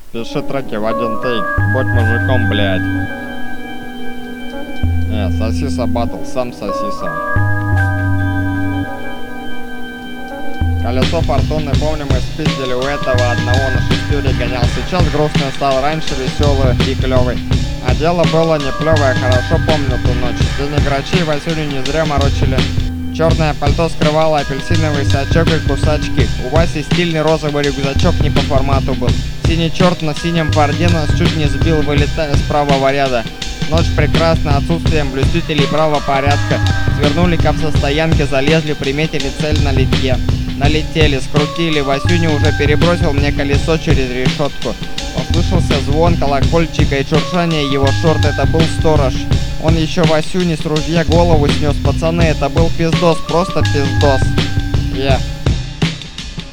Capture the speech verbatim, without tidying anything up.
Пиши треки в один тейк, будь мужиком, блядь. Э, сосиса батл, сам сосиса. Колесо фортуны, помню, мы спиздили у этого одного на шестере гонял. Сейчас грустный стал, раньше веселый и клевый. А дело было не плевое, хорошо помню ту ночь. День грачей Васюню не зря морочили. Черное пальто скрывало апельсиновый сачок и кусачки. У Васи стильный розовый рюкзачок не по формату был. Синий черт на синем форде нас чуть не сбил, вылетая с правого ряда. Ночь прекрасна отсутствием блюстителей правопорядка. Свернули к автостоянке, залезли, приметили цель на литье. Налетели, скрутили, Васюня уже перебросил мне колесо через решетку. Послышался звон колокольчика и шуршание его шорт, это был сторож. Он еще Васюне с ружья голову снес, пацаны, это был пиздос, просто пиздос. Yeah.